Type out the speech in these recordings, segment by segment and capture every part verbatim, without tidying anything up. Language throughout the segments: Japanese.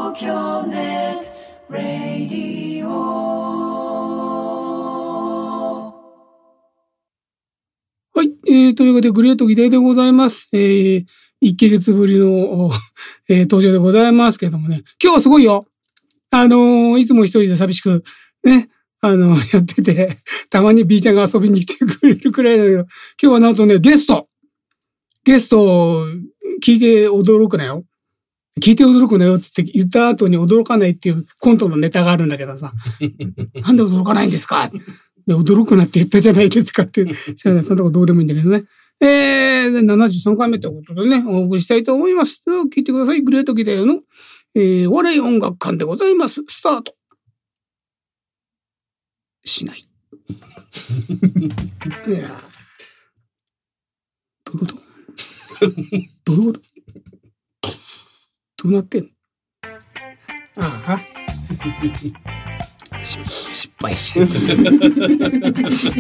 東京ネットラディオ。 はい、えー、というわけでグレート議題でございます。えー、いっかげつぶりの、えー、登場でございますけどもね、今日はすごいよ。あのー、いつも一人で寂しくね、あのー、やってて、たまに B ちゃんが遊びに来てくれるくらいだけど、今日はなんとね、ゲストゲスト聞いて驚くなよ。聞いて驚くなよって言った後に驚かないっていうコントのネタがあるんだけどさ、なんで驚かないんですかで、驚くなって言ったじゃないですかって。そんなことどうでもいいんだけどね。えー、ななじゅうさんかいめということでね、お送りしたいと思います。聞いてください。グレートギターの、えー、お笑い音楽館でございます。スタート。しない。いやどういうことどういうことどうなってんのああ。失敗してる。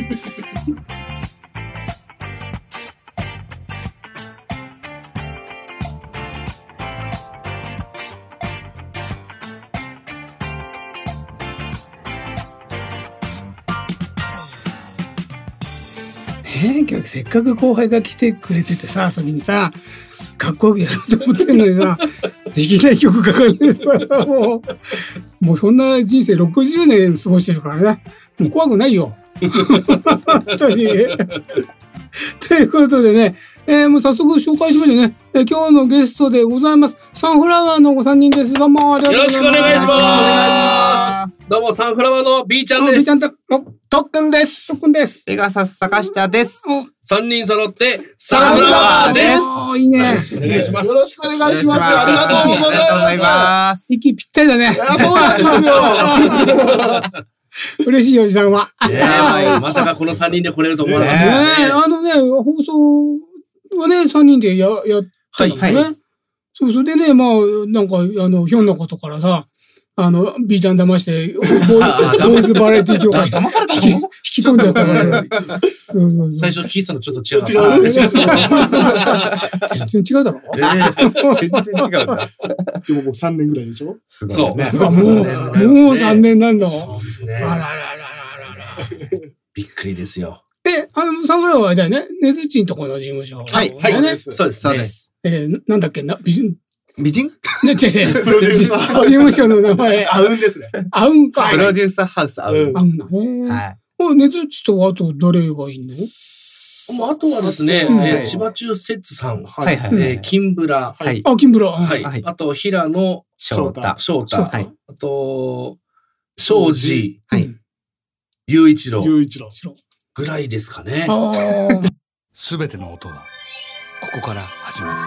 ねえ、今日せっかく後輩が来てくれててさ、遊びにさ、かっこよくやろうと思ってんのにさ、いきなり曲かかんねえとかもう、もうそんな人生ろくじゅうねん過ごしてるからね。もう怖くないよ。本当に。ということでね、えー、もう早速紹介しましょうね、えー。今日のゲストでございます。サンフラワーのごさんにんです。どうもありがとうございます。 よろしくお願いします。どうもサンフラワーの B ちゃんです。 B ちゃんと、 とっくんです。 とっくんです。 ペガサス坂下です。 さんにん揃ってサンフラワーです。 おー、いいね。 お願いします。 よろしくお願いします。ありがとうございます。 息ぴったりだね。 そうなんですよ。 嬉しいおじさんは。 ねえ、まさかこのさんにんで来れると思わなかったね。ねあのね、放送はね、さんにんでや、やったんだよね。はい、そう、それでね、まあ、なんか、あの、ひょんなことからさ、あの、B ちゃん騙して、ボーイズバラエティ協会騙されたの引き込んじゃったから。そうそうそう最初聞いてたのちょっと違う。違う。 全然違うだろ、 えー、全然違うな。 でももうさんねんぐらいでしょすごい。そう。ね、 あ、もう、もうさんねんなんだ。 そうですね。 あらららららら。 びっくりですよ。 え、あの、サンフラワーだよね。ねずちんとこの事務所。 はい。はい。そうです。 そうです。 えー、なんだっけな、美人美人ね、違う違う。 プロデューサー。 事務所の名前。 あうんですね。 あうんか。 プロデューサーハウスあうん。 あうんだね。はい。ねずちとあと誰がいいの？ あとはですね、え千葉中節さん。 はいはい。 え金ブラ。 はい。 あ、金ブラ。 はい。あと、平野翔太。 翔太。はい。あと、庄司。 はい。 雄一郎。 雄一郎。 ぐらいですかね。 すべての音は、ここから始まる。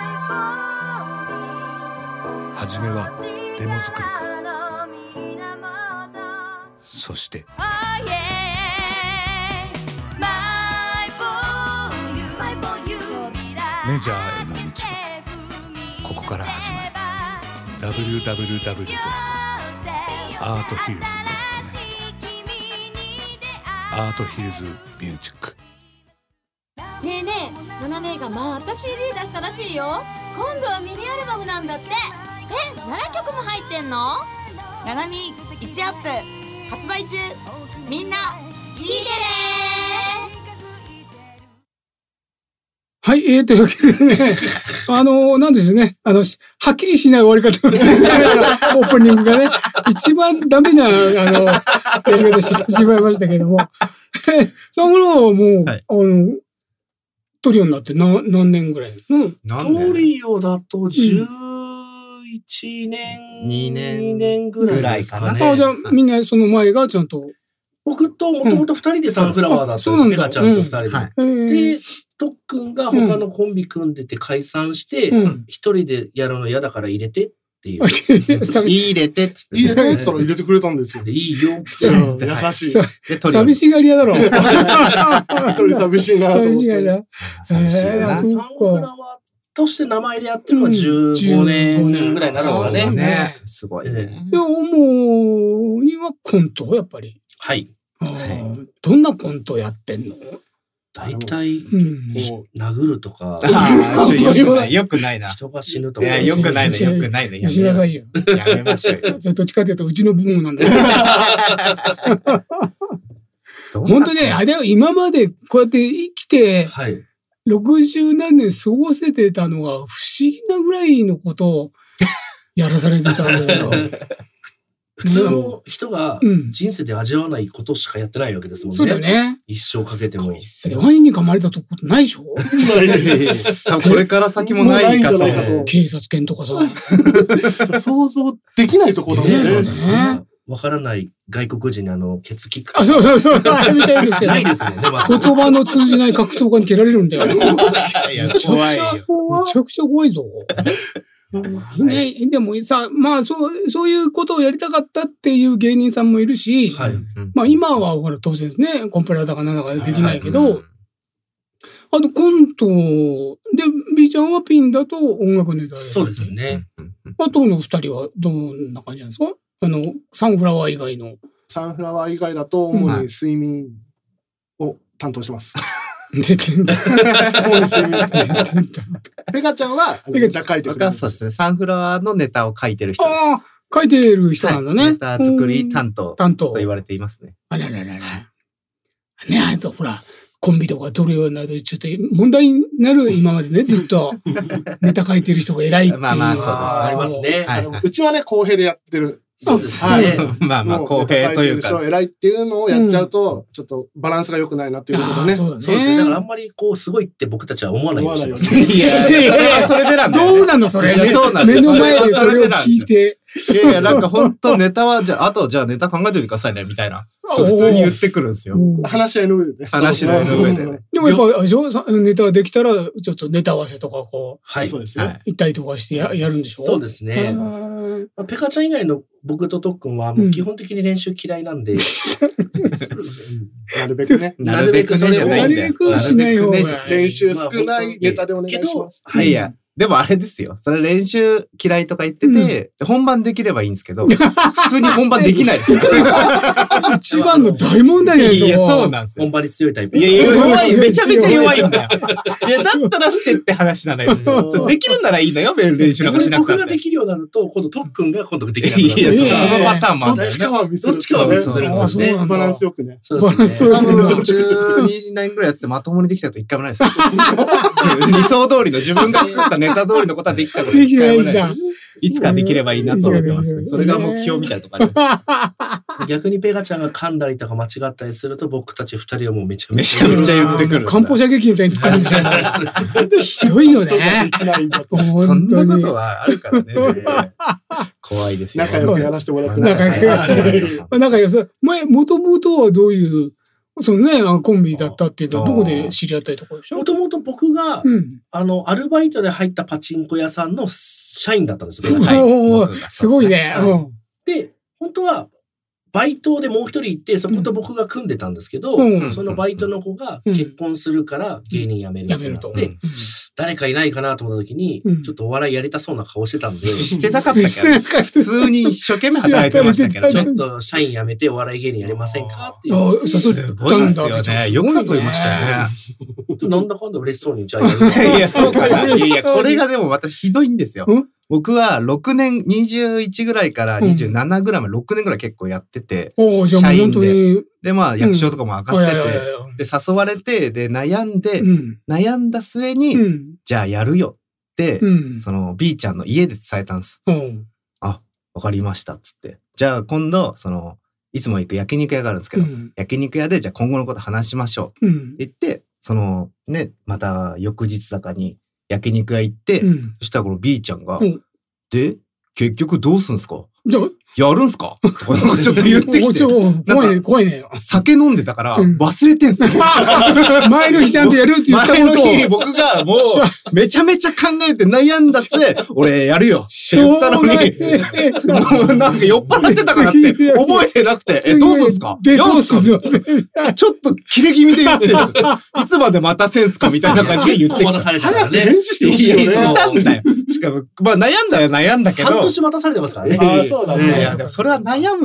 はじめはデモ作りからそしてメジャーへの道はここから始まる ダブリューダブリューダブリュー ドットアートヒルズ ドットネット アートヒルズミュージック。 ねえねえ、ナナ姉がまた シーディー 出したらしいよ。今度はミニアルバムなんだって。え、ななきょくも入ってんの？ ナナミいちアップ発売中。みんな聞いてね。 はい、えー、というわけでね、あの、なんですよね、あの、はっきりしない終わり方をしてオープニングがね、一番ダメな、あの、やり方してしまいましたけども、その頃はもう、はい、あの、トリオになって何、何年ぐらいの？ トリオだとじゅういちねん、 にねん、 にねんぐらいですかね。 あ、じゃあみんなその前がちゃんと。 僕ともともとふたりでサンフラワーだったんです。ペガちゃんとふたりで。で、とっくんが他のコンビ組んでて解散して、一人でやるの嫌だから入れてっていう。 入れてっつって。 入れてって入れてくれたんですよ。 いいよ。 優しい。 寂しがり屋だろ。 一人寂しいなと思って。寂しがり屋。 サンフラワーとして名前でやってるのはじゅうごねんぐらいになるんですかね。 ね。すごいね。 で、主にはコントやっぱり。 はい。 どんなコントやってんの？ 大体、 うん殴るとか。 ああ、よくない、よくないな。 人が死ぬとか。 いや、よくないね、よくないね。 しなさいよ。 やめましょうよ。 それどっちかっていうと、うちの部門なんだよ。本当ね、あれだよ、今までこうやって生きて、 はい。 ろくじゅうなんねん過ごせてたのが不思議なぐらいのことをやらされてたんだよ。 普通の人が人生で味わわないことしかやってないわけですもんね。 そうだよね。 一生かけても。 ワニに噛まれたとこないでしょ？ これから先もないかと。 警察犬とかさ。 想像できないところだもんね。 わからない外国人にあの、ケツキック。 あ、そうそうそう。あれめちゃいいですよ。 ないですもんね、ま言葉の通じない格闘家に蹴られるんだよ。 いや、怖いよ。 めちゃくちゃ怖いぞ。ね、でもさ、まあ、そう、そういうことをやりたかったっていう芸人さんもいるし、はい、まあ今はほら当然ですね、コンプラだかなんだかできないけど、はいはい、あとコントで、B ちゃんはピンだと音楽ネタで。 そうですね。 あとの二人はどんな感じなんですか？あの、サンフラワー以外の。 サンフラワー以外だと、主に睡眠を担当します。 出てんだ。 ペガちゃんは、 ペガちゃん書いてくれる。そうですね。サンフラワーのネタを書いてる人です。 ああ、書いてる人なんだね。 ネタ作り担当。担当。と言われていますね。 あらららら。ね、あとほら、コンビとか撮るようになると、ちょっと問題になる今までね、ずっと。ネタ書いてる人が偉いっていう。 まあまあ、そうです。 ありますね。 うちはね、公平でやってる。 そうですね。 まあまあ、公平というか。 偉いっていうのをやっちゃうと、ちょっとバランスが良くないなっていうことでね。 そうですね。だからあんまりこう、すごいって僕たちは思わないようにしてます。 いやいや、それでなんだ。 どうなのそれ。 そうなん目の前でそれを聞いて。 いやいや、なんか本当ネタは、じゃあ、あと、じゃあネタ考えておいてくださいね、みたいな。そう、普通に言ってくるんですよ。 話し合いの上でね。 話し合いの上でね。 でもやっぱ、あれでしょネタできたら、ちょっとネタ合わせとか、こう。 はい。 そうですね。 行ったりとかしてやるんでしょ？ そうですね。ペカちゃん以外の僕とトックンは、もう基本的に練習嫌いなんで。 なるべくね。 なるべくね、じゃないんだよ。 なるべくしない方が。 練習少ないネタでお願いします。 はいや。でもあれですよ。それ練習嫌いとか言ってて、うん、本番できればいいんですけど、普通に本番できないですよ。 一番の大問題ですよ。 いや、そうなんですよ。 本番に強いタイプ。 いや、弱い、めちゃめちゃ弱いんだよ。いや、だったらしてって話なのよ。できるならいいのよ、練習なんかしなくて。 僕ができるようになると、今度トックンが今度できなくなる。 いや、そのパターンもある。 どっちかはミスる。 どっちかはミスるんですね。 バランスよくね。 そうですね。 多分、じゅうにねんぐらいやっててまともにできたこと一回もないです。理想通りの自分が作ったネタ通りのことはできたこと一回もないです。いつかできればいいなと思ってます。それが目標みたいなとこあります。 逆にペガちゃんが噛んだりとか間違ったりすると僕たち二人はもうめちゃめちゃめちゃ言ってくる。 漢方射撃みたいに使うんでしょ。ひどいよね。 そんなことはあるからね。怖いですよ。 仲良くやらせてもらってます。 仲良く。仲良く。前、もともとはどういうそのね、コンビだったっていうか、どこで知り合ったりとかでしょ？ もともと僕が、うん、あの、アルバイトで入ったパチンコ屋さんの社員だったんですよ。 すごいね。 はい、で、本当は、バイトでもう一人行って、そこと僕が組んでたんですけど、うん、そのバイトの子が結婚するから芸人辞めるってなって、うん、誰かいないかなと思った時に、うん、ちょっとお笑いやりたそうな顔してたんで。 してなかったけど、普通に一生懸命働いてましたけど、 ちょっと社員辞めてお笑い芸人やりませんかっていう。 すごいですよね。よく誘いましたよね。 なんだかんだ嬉しそうに、じゃあやる。 いや、そうかな。いや、これがでもまたひどいんですよ。僕はろくねん、にじゅういちぐらいからにじゅうななぐらいまでろくねんぐらい結構やってて、社員で。で、まあ役所とかも上がってて、で、誘われて、で、悩んで、悩んだ末に、じゃあやるよって、その B ちゃんの家で伝えたんです。あ、わかりました、つって。じゃあ今度、その、いつも行く焼肉屋があるんですけど、焼肉屋で、じゃあ今後のこと話しましょう。って言って、その、ね、また翌日だかに、焼肉屋行って、うん、そしたらこの B ちゃんが、うん、で、結局どうすんすか？やるんすかとかちょっと言ってきて。 怖いね、怖いね。 酒飲んでたから忘れてんすよ。 前の日ちゃんとやるって言ったことを。 前の日に僕がもうめちゃめちゃ考えて悩んだ末、俺やるよって言ったのに、もうなんか酔っ払ってたからって覚えてなくて、え、どうすんすか？やるんすか？ちょっとキレ気味で言ってるんですよ。いつまで待たせんすかみたいな感じで言ってきた。 早く返事してほしいよね。 したんだよ。しかも、まあ悩んだよ悩んだけど。 半年待たされてますからね。 ああ、そうだね。 いや、でもそれは悩むよ。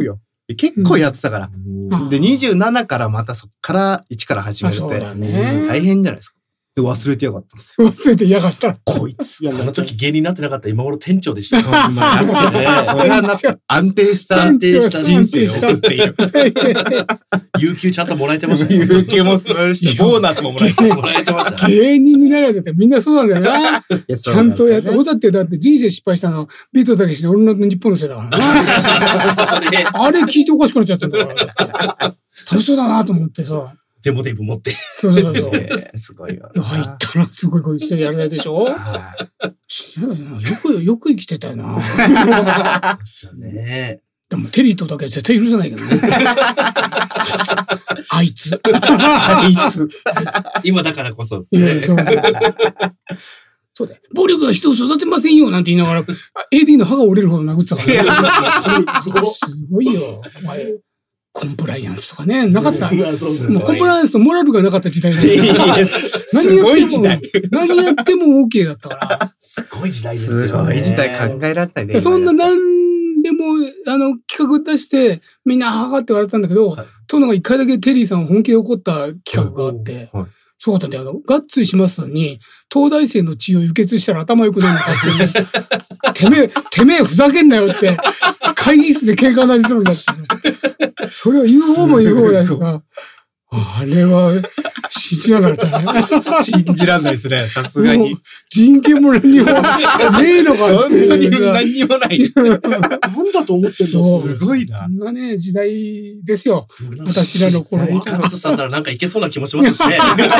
結構やってたから。うん、で、にじゅうななからまたそっからいちから始めるって、ね、大変じゃないですか。で、忘れてやがったんですよ。 忘れてやがった。 こいつ。あの時芸人になってなかったら今頃店長でした。今なってね。 それはな安定した、 安定した人生を送っている。 有給ちゃんともらえてましたね。有給も素晴らしい。ボーナスももらえて、もらえてました。 芸人になるやつってみんなそうなんだよな。ちゃんとやって。俺だって、だって人生失敗したの、ビートたけしの俺の日本のせいだからな。あれ聞いておかしくなっちゃったんだから。楽しそうだなと思ってさ。 デモテープ持って。 そうそうそう。 すごいよ。 入ったらすごい声してやらないでしょ。知らないな。よく、よく生きてたよな。 そうね。 でもテリーとだけは絶対許さないけどね。あいつ。 あいつ。 今だからこそですね。 そうそう。そうだよ。暴力は人を育てませんよなんて言いながら、エーディー の歯が折れるほど殴ってたからね。すごいよ。コンプライアンスとかね、なかった。もうコンプライアンスとモラルがなかった時代だよ。 すごい時代。 何やっても OK だったから。 すごい時代ですよね。 すごい時代考えられないね。 そんな何でも、あの、企画出して、みんなははって笑ったんだけど、殿が一回だけテリーさん本気で怒った企画があって、そうだったんだよ。あの、ガッツイしますのに、東大生の血を輸血したら頭良くなるのかって、ね、てめえ、てめえふざけんなよって、会議室で喧嘩になりそうになって。それを言う方も言う方だしさ、あれは、信じなかったね。 信じらんないですね、さすがに。 人権も何にもねえのか本当に何にもない。 なんだと思ってんのすごいな。 そんなね、時代ですよ。私らの頃は。 ガッツさんならなんかいけそうな気もしますしね。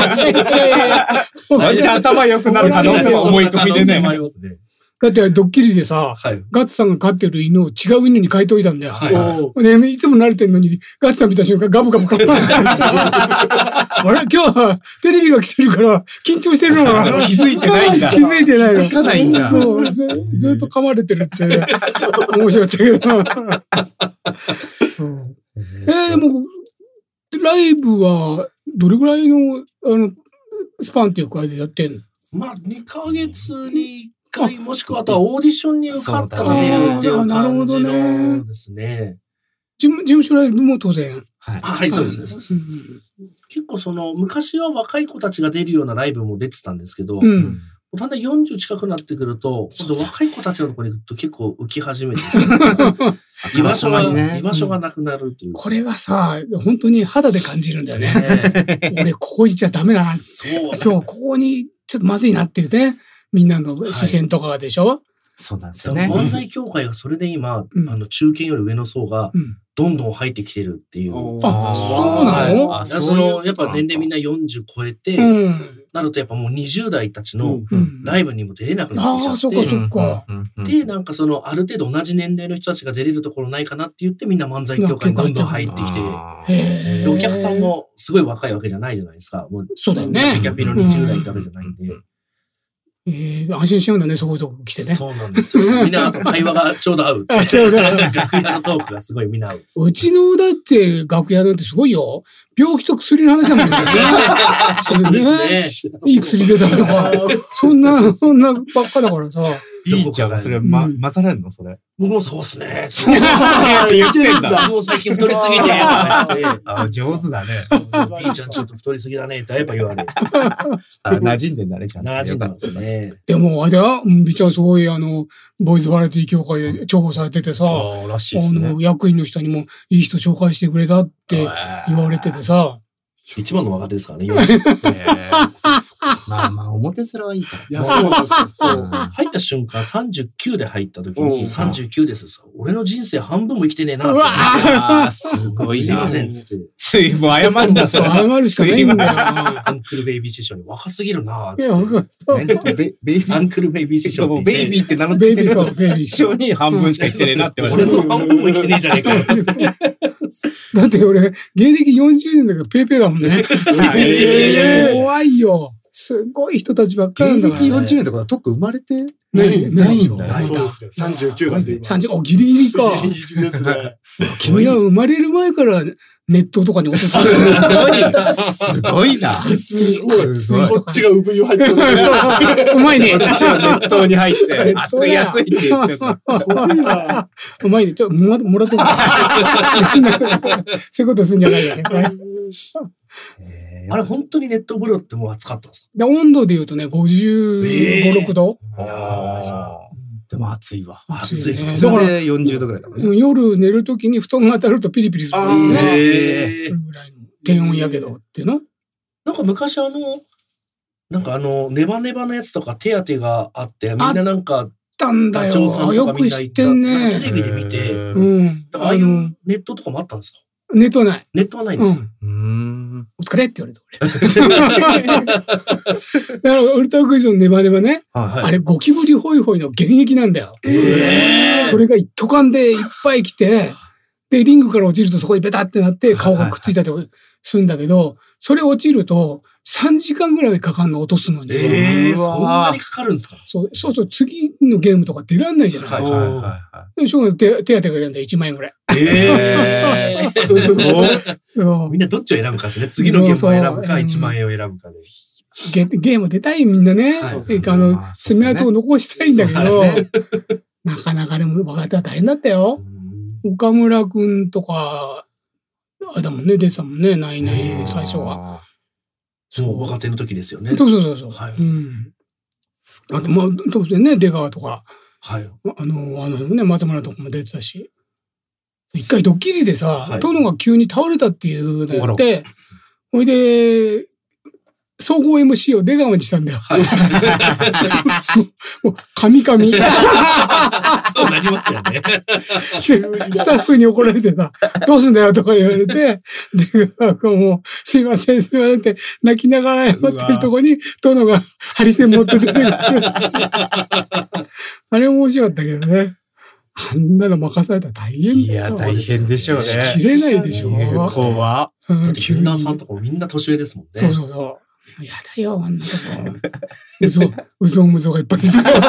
ワンチャン頭良くなる可能性も思い込みでね。 だってドッキリでさ、はい、ガッツさんが飼ってる犬を違う犬に変えといたんだよ。はい、でいつも慣れてんのに、ガッツさん見た瞬間ガブガブガブ。あれ今日はテレビが来てるから緊張してるのかな。 気づいてないんだ。 気づいてないの。 気づかないんだ。 もう ず, ずっと噛まれてるって、ね、面白かったけど。うん、えー、でも、ライブはどれぐらいの、あの、スパンっていうかでやってんの？ まあ、にかげつにもしくはあとはオーディションに受かったら出るっていう感じのですね。 事務、事務所ライブも当然。 はい、はい、そうです。結構その、昔は若い子たちが出るようなライブも出てたんですけど、うん、だんだんよんじゅう近くなってくると、若い子たちのところに行くと結構浮き始めて、居場所が、ね、居場所がなくなるという、うん。 これはさ、本当に肌で感じるんだよね。ね俺、ここ行っちゃダメだな。そう。そう、ここにちょっとまずいなっていうね。みんなの視線とかがでしょ、はい、 そうなんですよね。 漫才協会がそれで今、うん、あの中堅より上の層がどんどん入ってきてるっていう。 うん、あ、そうなの？ はい、そのやっぱ年齢みんなよんじゅう超えて、うん、なるとやっぱもうにじゅう代たちのライブにも出れなくなってきちゃって、うん、あ、そっかそっか。で、なんかそのある程度同じ年齢の人たちが出れるところないかなって言ってみんな漫才協会にどんどん入ってきて、でお客さんもすごい若いわけじゃないじゃないですか。もうそうだよね。 キャピのにじゅう代ってわけじゃないんで。 えー、安心しちゃうんだね、そういうとこ来てね。 そうなんですよ。みんなあと会話がちょうど合う。あ、ちょうど合う。楽屋のトークがすごいみんな合う。 うちのだって楽屋なんてすごいよ。病気と薬の話だもんね。それね。いい薬出たとか。そんな、そんなばっかだからさ。 いいじゃん。それ、ま、混ざれんのそれ。 僕もそうっすね。そうっすねって言ってんだ。もう最近太りすぎて。 あ、上手だね。 いいちゃんちょっと太りすぎだねってやっぱ言われる。 馴染んでんだね、ちゃんと。 馴染んでますね。 でも、あれだよ。ビちゃんすごい、あの、ボーイズバラエティ協会で重宝されててさ、 あらしいですね。 あの、役員の人にもいい人紹介してくれたって言われててさ、 一番の若手ですからね、 まあまあ、表面はいいから。 いや、そうなんですよ。そう。 入った瞬間、さんじゅうきゅうで入った時に、さんじゅうきゅうです。俺の人生半分も生きてねえなって。 ああ、すごいな。 すいません、つって。 つい、もう謝んだ、 それ。謝るしかないんだよ。 アンクルベイビー師匠に若すぎるな、つって。ベイビー。 アンクルベイビー師匠。 ベイビーって名乗ってる。ベイビー師匠に半分しか生きてねえなって言われて。 俺の半分も生きてねえじゃねえか。 だって俺、芸歴よんじゅうねんだけどペーペーだもんね。怖いよ。 すごい人たちばっかりなん芸だから、ね。 歴よんじゅうねんってことは特に生まれてないないよ。 ないそうですね。さんじゅうきゅうなんで今。 さんじゅう、お、ギリギリか。 ギリギリですね。 君が生まれる前からネットとかに落とされる。 すごいな。 すごい。 すごいこっちが産湯入ってるね。 うまいね。 私は熱湯に入って、熱い熱いって言ってた。 うまいね。ちょっともら、もらっとく。そういうことすんじゃないよね。 あれ、本当に熱湯風呂ってもう暑かったんですか？ で温度で言うとね、ごじゅうご、ろくど。 でも暑いわ。 暑いですね。 普通でよんじゅうどぐらいだもんね。 夜寝るときに布団が当たるとピリピリする。 あね。 ーそれぐらいの低温やけどっていうの。 なんか昔あの、なんかあの、ネバネバのやつとか手当てがあって、みんななんか、 たんだダチョウさんよ。 とかよく知ってんなんねか。テレビで見て、 うん。 だからああいうネットとかもあったんですか？ ネットはない。 ネットはないんですか？ うん。 うーん。 お疲れって言われた、俺。だから、ウルトラクイズのネバネバね。 はい。 あれ、ゴキブリホイホイの原液なんだよ。それが一斗缶でいっぱい来て、で、リングから落ちるとそこにベタってなって顔がくっついたりとかするんだけど、それ落ちるとさんじかんぐらいかかるの落とすのに。 ええー、 うわーそんなにかかるんですか？ そう、そうそう、次のゲームとか出らんないじゃない。 はいはいはいはでしょうがない手手当てがやるんだよ、いちまんえんぐらい。 ええー、すごい。 そうみんなどっちを選ぶかですね。次のゲームを選ぶか、いちまんえんを選ぶかで。 ゲゲーム出たいみんなね。 はいあのまあ、そうですね爪痕を残したいんだけど、 そうでなかなかでも若手は大変だったよ。岡村くんとか、あれだもんね、出てたもんね、ないない最初は。 そう、若手の時ですよね。 そうそうそうそう。 はいうん。あと、まあ、当然ね、出川とか、 はい。 あの、あのね、松村とかも出てたし。一回ドッキリでさ、 はい殿が急に倒れたっていうのやって、ほいで、総合 エムシー を出川にしたんだよ。 はい。 もう、神々。 そうなりますよね。 スタッフに怒られてさ、どうすんだよとか言われて、出川がもう、すいませんすいませんって泣きながら謝ってるとこに、殿がハリセン持って出てくる。あれ面白かったけどね。あんなの任されたら大変いですよ。 や、大変でしょうね。 切れないでしょ。 怖っ。 うんだって、キュンダーさんとかもみんな年上ですもんね。 そうそうそう。やだよ、あんなとこ。うぞ、うぞむぞがいっぱいいる。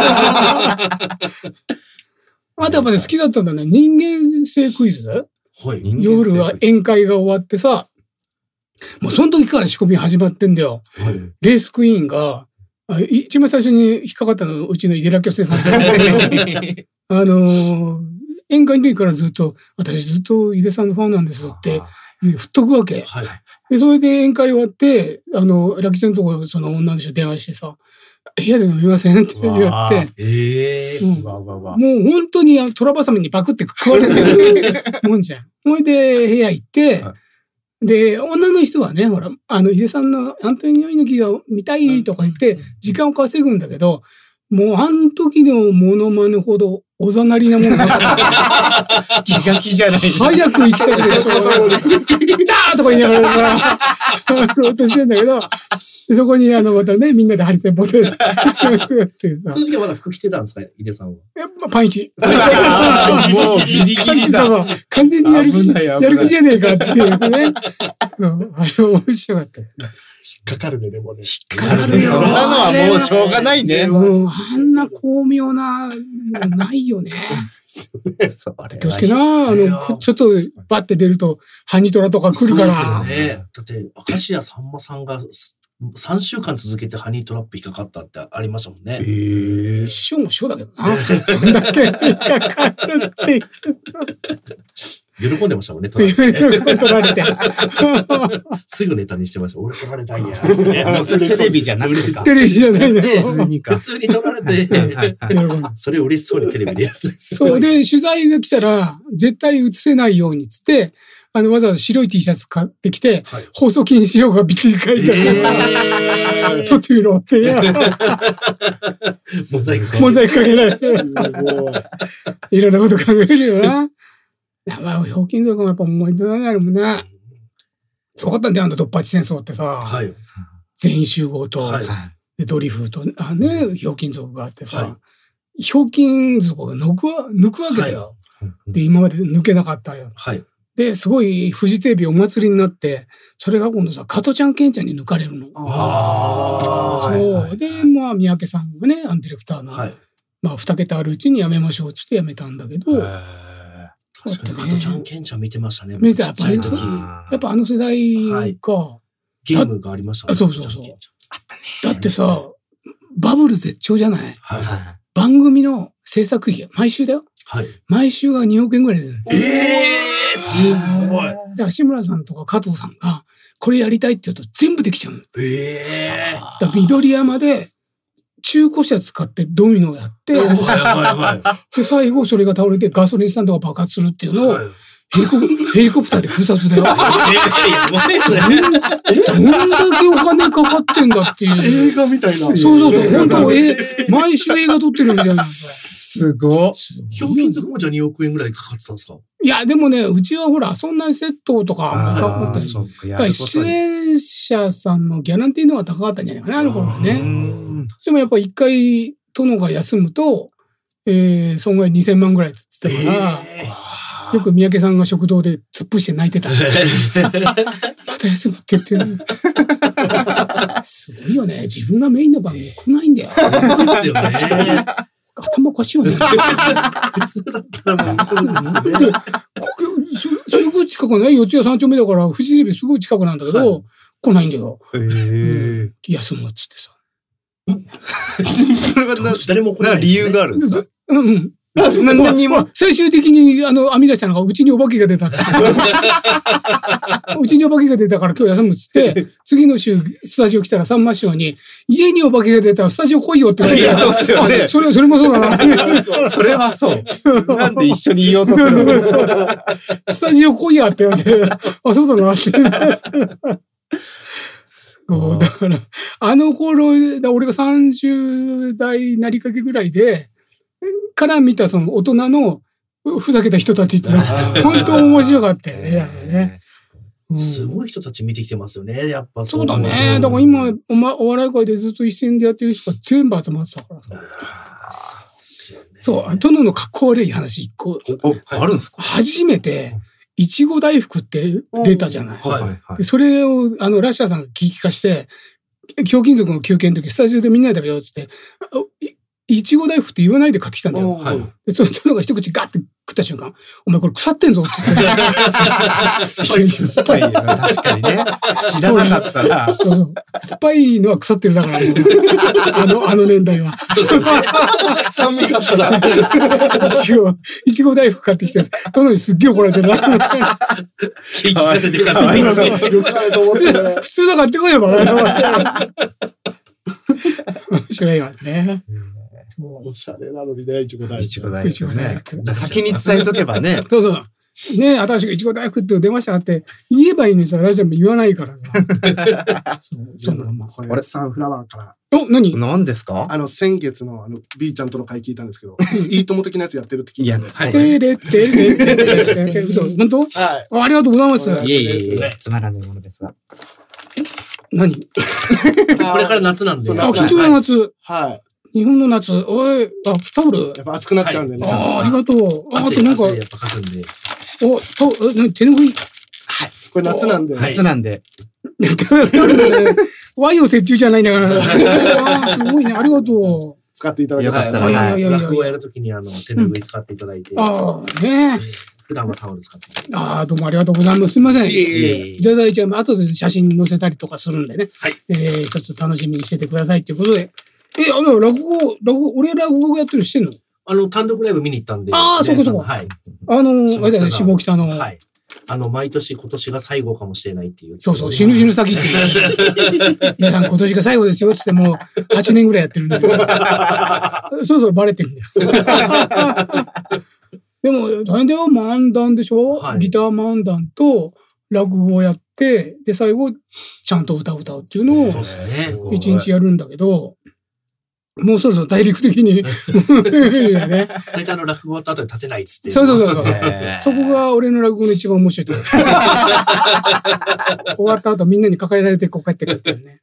あとやっぱね、好きだったんだね。人間性クイズはい。 夜は宴会が終わってさ、もうその時から仕込み始まってんだよ。 はい。 レースクイーンが、あ一番最初に引っかかったのはうちの井寺巨星さんであのー、宴会の時からずっと、私ずっと井出さんのファンなんですって、振っとくわけ。 はい。 で、それで宴会終わって、あの、ラキちゃんのとこ、その女の人に電話してさ、部屋で飲みませんって言って、 ええうんわわわ。 もう本当にあのトラバサミにパクって食われてるもんじゃん。ほいで、部屋行って、 はで、女の人はね、ほら、あの、井出さんのアントニオ猪木が見たいとか言って、時間を稼ぐんだけど、もうあの時のモノマネほどおざなりなものなかった。 気が気じゃない。 早く行きたいでしょ。ダーとか言いながらさ、やろうとしてんだけど、でそこにあの、またね、みんなでハリセンボテルっていうさその時はまだ服着てたんですか、井出さんは。 やっぱパンイチ。 あーもうギリギリだ。 完全にやる気、 危ない危ないやる気じゃねえかっていうね。うんあれ面白かったよ。 引っかかるね、でもね。 そんなのはもうしょうがないね。 もう、あんな巧妙な、ないよね。 それ気をつけな。あの、こちょっとバッて出ると、ハニトラとか来るから。 そうですよね。だって、明石家さんまさんがさんしゅうかん続けてハニートラップ引っかかったってありましたもんね。 一緒も一緒だけどな。そんだけ引っかかるって。 喜んでましたもんね、取られて。 取られて。 すぐネタにしてました。俺取られたんや。 もうそれテレビじゃなくてか。 テレビじゃないんだ普よ。 通にか普。通に取られて、 はいはいそれ嬉しそうにテレビでやす。 そうで、取材が来たら、絶対映せないようにっつって、あの、わざわざ白い T シャツ買ってきて、 はい放送禁止用語がびっちり書いてある。撮ってみろって。 モザイク。 モザイクかけない。 すごい。 いろんなこと考えるよな。まあ、ひょうきん族もやっぱ思い出だね、あれもね。すごかったんだよ、あの、ドッパチ戦争ってさ。 はい。 全員集合と、 はいでドリフと、あね、ひょうきん族があってさ、 はひょうきん族が抜くわ、抜くわけだよ。 はいで、今まで抜けなかったよ。 はい。 で、すごいフジテレビお祭りになって、それが今度さ、加トちゃんケンちゃんに抜かれるの。ああ。そう。はいはい、で、まあ、三宅さんがね、ディレクターの、はい、まあ、二桁あるうちに辞めましょうって言って辞めたんだけど、 確かに加トちゃんケンちゃん見てましたね。 見てた、やっぱり。やっぱあの世代か、はい、 ゲームがありましたね。 そうそうそう。あったね。だってさ、バブル絶頂じゃない、はい、番組の制作費、毎週だよ。はい、毎週がにおくえんぐらいで出る。ええー、すごい。だから志村さんとか加藤さんが、これやりたいって言うと全部できちゃうの。ええー。だから緑山で、中古車使ってドミノをやって、はいはいはい、で最後それが倒れてガソリンスタンドが爆発するっていうのを、はい、ヘリコヘリコプターで空撮だよ。どんだけお金かかってんだっていう。 映画みたいな。 そうそうそう。本当え毎週映画撮ってるみたいな。 すごっ。 ひょうきん族もじゃあにおくえんぐらいかかってたんですか？ いや、でもね、うちはほら、そんなにセットとかかかったり。そうか。出演者さんのギャランティーの方が高かったんじゃないかな、あの頃はね。でもやっぱ一回、殿が休むと、えー、損害にせんまんぐらいって言ってたから、えー、よく三宅さんが食堂で突っ伏して泣いてた。また休むって言ってる。すごいよね。自分がメインの番組来ないんだよ。そうですよね。頭おかしいよね。普通だったらもう、すぐ近くね、四谷三丁目だから、フジテレビすぐ近くなんだけど、はい、来ないんだよ。へー。休むっつってさ。 それは誰も来ない、ね。理由があるんですか？うん。 何にも。最終的に、あの、編み出したのが、うちにお化けが出たって。うちにお化けが出たから今日休むっつって、次の週、スタジオ来たらさんま師匠に、家にお化けが出たらスタジオ来いよって言われて。いや、そうっすよね。それ、それもそうだな。 それはそう。なんで一緒にいようとするの？ スタジオ来いやって言われて、あ、そうだなって。そう、だから、あの頃、俺がさんじゅう代なりかけぐらいで、から見たその大人のふざけた人たちってのは本当面白かったよね。ねうん、すごい人たち見てきてますよね。やっぱそうだね。だから今お、ま、お笑い界でずっと一線でやってる人が全部集まってたからさ。そう、殿のかっこ悪い話一個。 あるんですか？ 初めて、いちご大福って出たじゃない。はいはい、それを、あの、ラッシャーさんが聞き化して、ひょうきん族の休憩の時、スタジオでみんなで食べようって言って、いちご大福って言わないで買ってきたんだよ。はい、でそのが一口ガッて食った瞬間、お前これ腐ってんぞって。スパイ、スパイ。確かにね。知らなかったら。そうそう。スパイのは腐ってるだから、あの、あの年代は。 酸味買ったら。 いちご、いちご大福買ってきて、殿にすっげえ怒られてるな。 聞かせてください。 普通だ買ってこいよ、バカ。面白いわね。 おしゃれなのにね、いちご大福。 いちご大福ね。先に伝えとけばね。 そうそう。ね、新しくいちご大福って出ましたって言えばいいのにさ、ラジオも言わないからさ。 そう、そうなの。これ、サンフラワーから。 お、何？ 何ですか？ あの、先月の、あの、B ちゃんとの会聞いたんですけど、いいとも的なやつやってるって聞いたんで。 はい。てれてれてれてれ。嘘、本当？はい。ありがとうございます。 いえいえいえ、つまらないものですが。 何？ これから夏なんで。 あ、貴重な夏。 はい。 日本の夏、おい、あ、タオル。 やっぱ暑くなっちゃうんでね。 ああ、ありがとう。あ、あとなんか、 やっぱかくんで。 お、タオル、何、手拭い。 はい。これ夏なんで。 夏なんで。 和洋折衷じゃないんだから。ああ、すごいね。ありがとう。 使っていただきたい。 よかったら、はい。 落語やるときに、あの、手拭い使っていただいて。 ああ、ね普段はタオル使って。 ああ、どうもありがとうございます。すみません。いただいちゃう。後で写真載せたりとかするんでね。はい。えー、ちょっと楽しみにしててくださいということで。え、あの、落語、落語、俺落語やってるしてんの？ あの、単独ライブ見に行ったんで。 ああ、そうかそうか。はい。あの、あれだよね、下北の。はい。 あの、毎年今年が最後かもしれないっていう。 そうそう、死ぬ死ぬ先っていう。皆さん今年が最後ですよって言ってもうはちねんぐらいやってるんで。そろそろバレてるんだよ。でも、大変だよ、漫談でしょ、はい、ギター漫談と落語をやって、で、最後、ちゃんと歌を歌うっていうのを、一日やるんだけど、もうそろそろ大陸的に。 大体あの落語終わった後に立てないっつって。 そうそうそうそう。そこが俺の落語の一番面白いところ。終わった後みんなに抱えられてこう帰ってくるっていうね。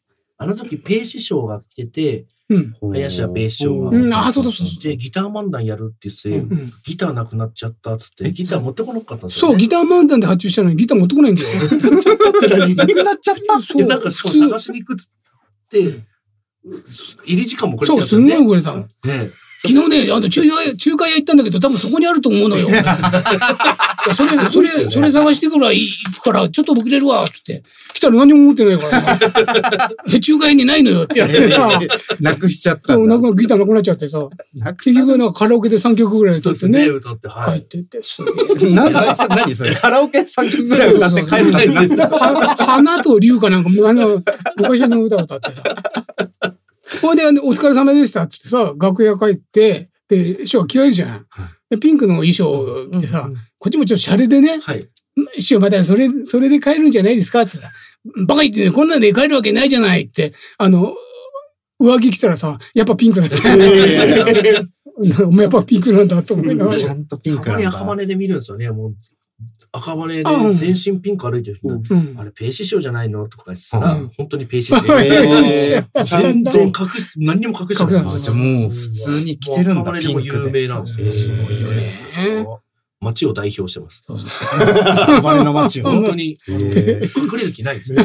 あの時ペイ師匠が来てて、 うん、 林家ペイ師匠が、 うん、あそうそうそうでギター漫談やるって言って、うん、ギターなくなっちゃったっつってギター持ってこなかったんですよ、ね、 そうギター漫談で発注したのにギター持ってこないんだよなくなっちゃったそうなんかしかも探しに行くっつって入り時間もこれ、 ね、そうすんごい遅れたの、ね、昨日ねあの中華中華屋行ったんだけど多分そこにあると思うのよそれそれそれ探してから行くからちょっと遅れるわって来たら何も持ってないから中華屋にないのよってやってなくしちゃったそうなんかギターなくなっちゃってさ結局なんかカラオケでさんきょくぐらい歌ってね歌ってはい帰ってってすげえ何それカラオケさんきょくぐらい歌って帰るって何ですか花と龍かなんかあの昔の歌を歌ってさほいで、お疲れ様でしたって言ってさ、楽屋帰って、で、師匠が着替えるじゃん。でピンクの衣装着てさ、うんうん、こっちもちょっとシャレでね、はい、師匠またそれ、それで帰るんじゃないですかって言ったら、バカ言ってね、こんなんで帰るわけないじゃないって、あの、上着着たらさ、やっぱピンクだった。お前やっぱピンクなんだと思いながら。 ちゃんとピンクなんだ。 たまに赤羽で見るんですよね、もう。赤羽で全身ピンク歩いてる人、うん、あれペイ師匠じゃないのとか言ってたら、うん、本当にペイ師匠。全然隠し、何にも隠してない。 じゃあもう普通に着てるんだ。 赤羽でも有名なんですよ。すごいよね。街を代表してます。 赤羽の街を。 本当に隠れる気ないですよ。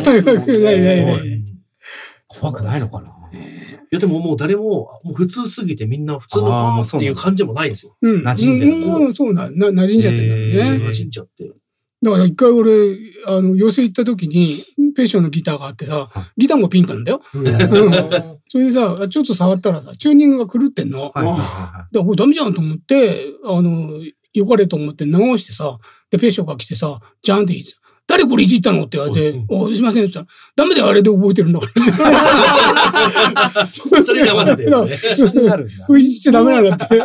怖くないのかな。 いやでももう誰も、もう普通すぎてみんな普通のままっていう感じもないんですよ。 うん。馴染んでる。もうそうな、な、馴染んじゃってるんだね。 馴染んじゃって。 だから一回俺、あの、寄席行った時に、ペッションのギターがあってさ、ギターもピンクなんだよ。それでさ、ちょっと触ったらさ、チューニングが狂ってんの。だからこれダメじゃんと思って、あの、よかれと思って直してさ、で、ペッションが来てさ、ジャンって言ってさ、誰これいじったのって言われて、お、すいませんって言ったら、ダメだよ、あれで覚えてるんだから。 それに合わせてるね。 いじっちゃダメなんだって。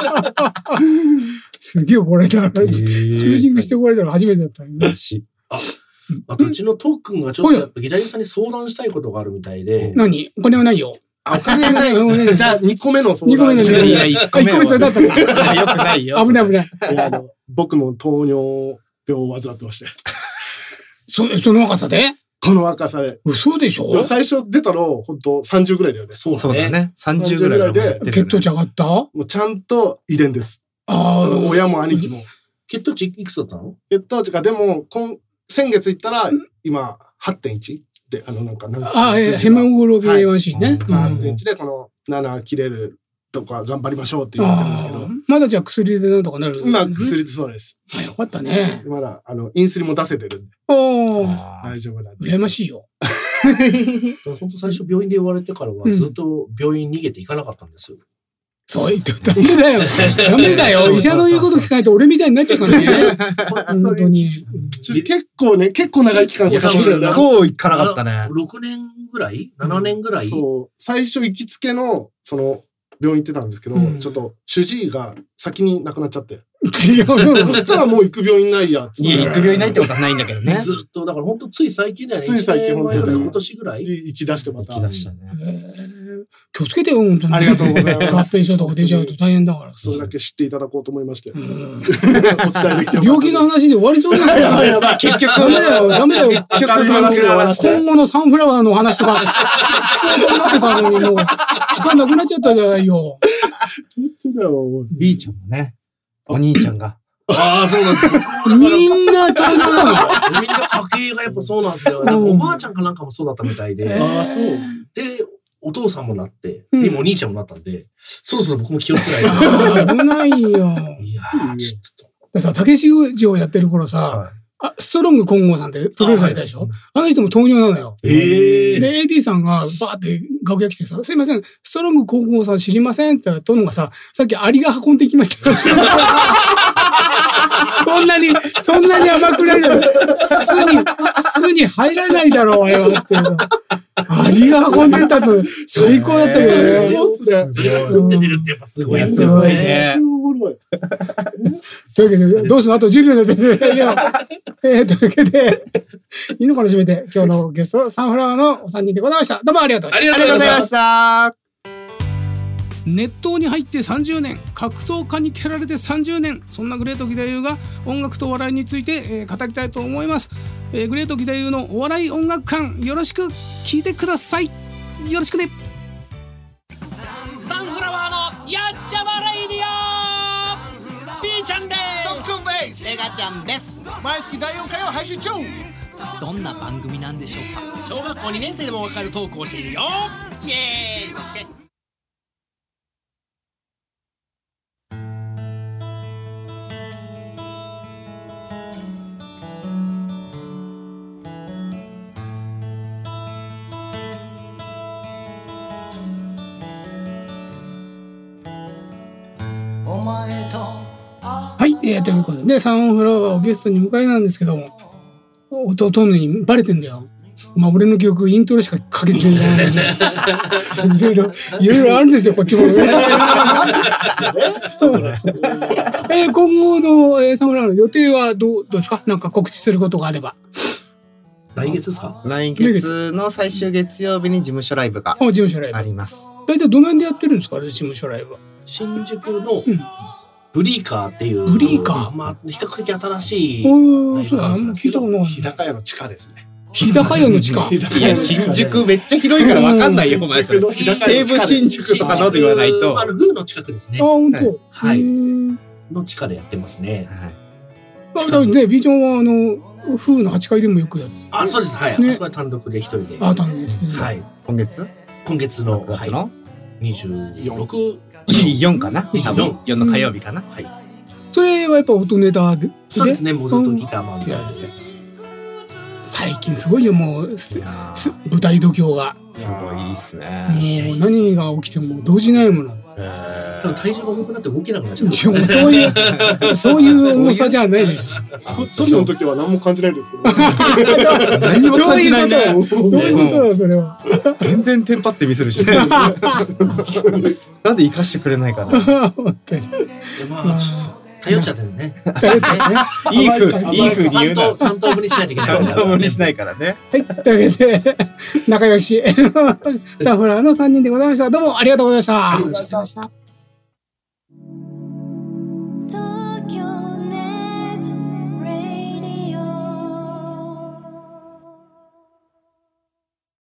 すげえ怒られた。チューニングして怒られたの初めてだったよね。 あ、あとうちのトークンがちょっとやっぱ左さんに相談したいことがあるみたいで。 何？お金はないよ。 お金ない。じゃあにこめの相談。 にこめの相談。いや、いっこめそれだったら。 よくないよ。 危ない危ない。 僕も糖尿病を患ってまして。 そ、その若さで？ この若さで。 嘘でしょ？ 最初出たの、ほんとさんじゅうぐらいだよね。 そうだね。さんじゅうぐらいで。 血糖値上がった？ もうちゃんと遺伝です。ああ。親も兄貴も。 血糖値いくつだったの？ 血糖値が、でも、今、先月行ったら、今、はちてんいち で、あの、なんか、なんか。 ああ、ヘモグロビン エーワンシー ね。 はちてんいちで、このなな切れるとか頑張りましょうって言われてるんですけど。 まだじゃあ薬でなんとかなる？ 今、薬でそうです。 あ、よかったね。 まだ、あの、インスリンも出せてるんで。 お大丈夫なんです。 羨ましいよ。 本当最初病院で言われてからはずっと病院逃げていかなかったんですよ。 そう言ってダメだよ。ダメだよ。医者の言うこと聞かないと俺みたいになっちゃうからね。本当に。 結構ね、結構長い期間しか結構行かなかったね。 ろくねんぐらい ?なな 年ぐらい、うん、 そう。最初行きつけの、その、病院行ってたんですけど、うん、ちょっと主治医が先に亡くなっちゃって。 違う。 そしたらもう行く病院ないやつ。 いや、行く病院ないってことはないんだけどね。 ずっと、だから本当つい最近だよね。 つい最近本当に。今年ぐらい行き出してまた。 行き出したね。 気をつけてよ、本当に。 ありがとうございます。 合併症とか出ちゃうと大変だから。 それだけ知っていただこうと思いまして。お伝えできて病気の話で終わりそうだよ。 やばい、結局。 ダメだよ、ダメだよ。結局今後のサンフラワーの話とか、聞こうと思ってたのにもう、時間なくなっちゃったじゃないよ。 本当だよ。 B ちゃんもね、お兄ちゃんが。 ああ、そうなんです。 みんな大変なの。 みんな家系がやっぱそうなんですよ。なんかおばあちゃんかなんかもそうだったみたいで。 ああ、そう。 で、お父さんもなって、今お兄ちゃんもなったんで、そろそろ僕も気をつけないと。危ないよ。いやー、ちょっと。 でさ、竹志城をやってる頃さ、あ、ストロング金剛さんってプロデューサーいたでしょ？ あ, あの人も糖尿なのよ。 えー、 で、エーディー さんがバーって楽屋来てさ、すいません、ストロング金剛さん知りませんって言ったら、トノがさ、さっきアリが運んできました。そんなに、そんなに甘くないだろ。巣に、巣に入らないだろう、あれはって。アリが運んでたと最高だったけどね。 そうっすね。 それが吸って出るってやっぱすごいですよね。 というわけで、どうするのあとじゅうびょうで。えー、というわけで、いいのかな、締めて、今日のゲスト、サンフラワーのお三人でございました。どうもありがとうございました。 ありがとうございました。 熱湯に入ってさんじゅうねん、格闘家に蹴られてさんじゅうねん、そんなグレート義太夫が音楽と笑いについて、えー、語りたいと思います。えー、グレート義太夫のお笑い音楽館、よろしく聞いてください。 よろしくね。 サンフラワーのやっちゃまレイディオ、ピーちゃんです。 トッツンです。 メガちゃんです。 毎月だいよんかいを配信中。 どんな番組なんでしょうか。 小学校にねん生でもわかるトークをしているよ。 イエーイ、そつけ。 はい、えー、ということでね、サンフラワーをゲストに迎えなんですけども、弟にバレてんだよ。まあ俺の曲イントロしかかけてないいろいろいろいろあるんですよ、こっちも。えー、今後の、えー、サンフラワーの予定はどうどうですか。なんか告知することがあれば。 来月ですか。 来月の最終月曜日に事務所ライブがあります。 大体どの辺でやってるんですか、事務所ライブは。 新宿のブリーカーっていう、 ブリーカー、 まあ比較的新しいライブハウスなんですけど、 日高屋の地下ですね。 日高屋の地下。 いや、新宿めっちゃ広いから分かんないよ、お前それ。西武新宿とかのと言わないと。 あの風の近くですね。 あ、本当。 はい。の地下でやってますね。 はい。多分ね、ビジョンはあの風のはちかいでもよくやる。 あ、そうです。はい。あそこは単独で一人で。 あ、単独で。 はい。 今月？ 今月の月のにじゅうろく、 よんかな。多分よんの火曜日かな。はい。 それはやっぱ音ネタで。 そうですね。もうずっとギターマンで。 最近すごいよ、もう舞台度胸がすごいですね。 もう何が起きても動じないもの。 多分体重が重くなって動けなくなっちゃう。 そういうそういう重さじゃないでしょ。 トリの時は何も感じないですけど。 何も感じないね。 どういうことだそれは。 全然テンパってミスるし。なんで生かしてくれないかな。 まあ頼っちゃってるね。 いい風いい風に言うな。 三等分にしないといけない。 三等分にしないからね。 はい、というわけで仲良しサンフラワーのさんにんでございました。どうもありがとうございました。 ありがとうございました。